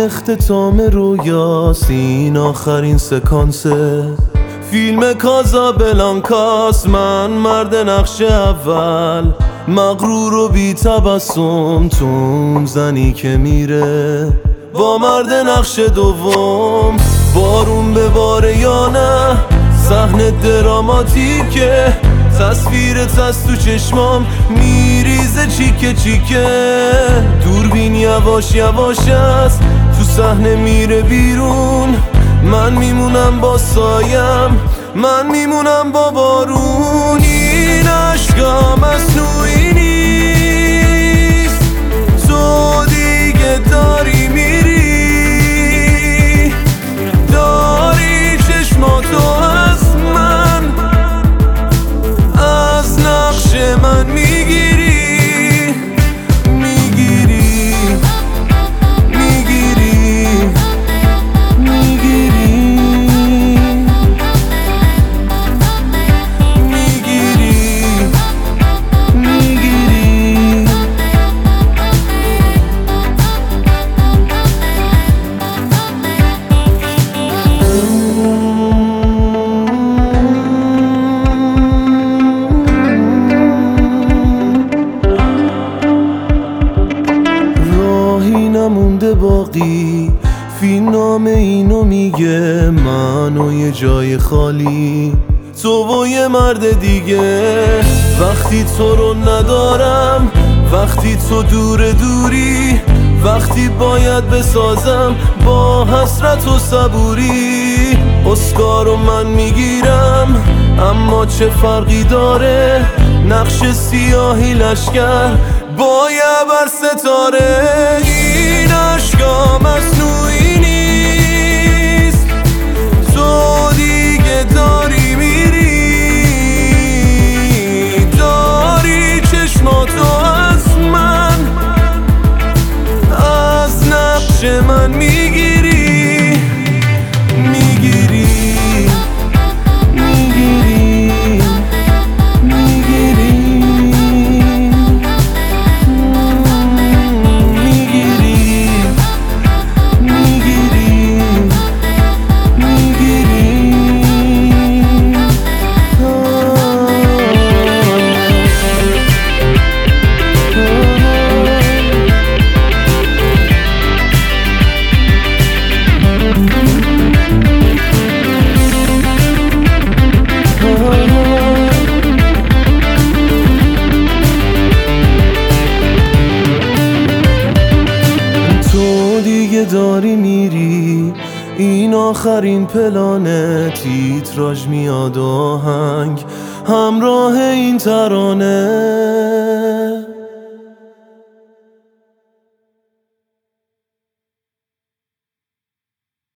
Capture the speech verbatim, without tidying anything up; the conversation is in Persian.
اختتام رویاست، این آخرین سکانسه فیلم کازابلانکاست. من مرد نقش اول، مغرور و بی تبسم، تو اون زنی که میره با مرد نقش دوم. بارون به باره یا نه، صحنه دراماتیکه، تصویرت از تو چشمام میریزه چیکه چیکه. دوربین یواش یواش است، تو صحنه میره بیرون، من میمونم با سایم، من میمونم با بارون. این عشقا مصنوعی نیست، تو دیگه داری میری، داری چشماتو از من، از نقش من میگیری، میگیری، میگیری، میگیری، میگیری، میگیری. راهی نمونده باقی، فیلم نامه اینو میگه، من و یه جای خالی، تو و یه مرد دیگه. وقتی تو رو ندارم، وقتی تو دور دوری، وقتی باید بسازم با حسرت و صبوری. اسکارو من میگیرم، اما چه فرقی داره، نقش سیاهی لشکر با یه بر ستاره. این عشقا مصنوعی نیست، تو دیگه داری میری، داری چشماتو از من، از نقش من میگیری، میگیری، میگیری، میگیری، داری میری، این آخرین پلانه، تیتراژ میاد آهنگ همراه این ترانه.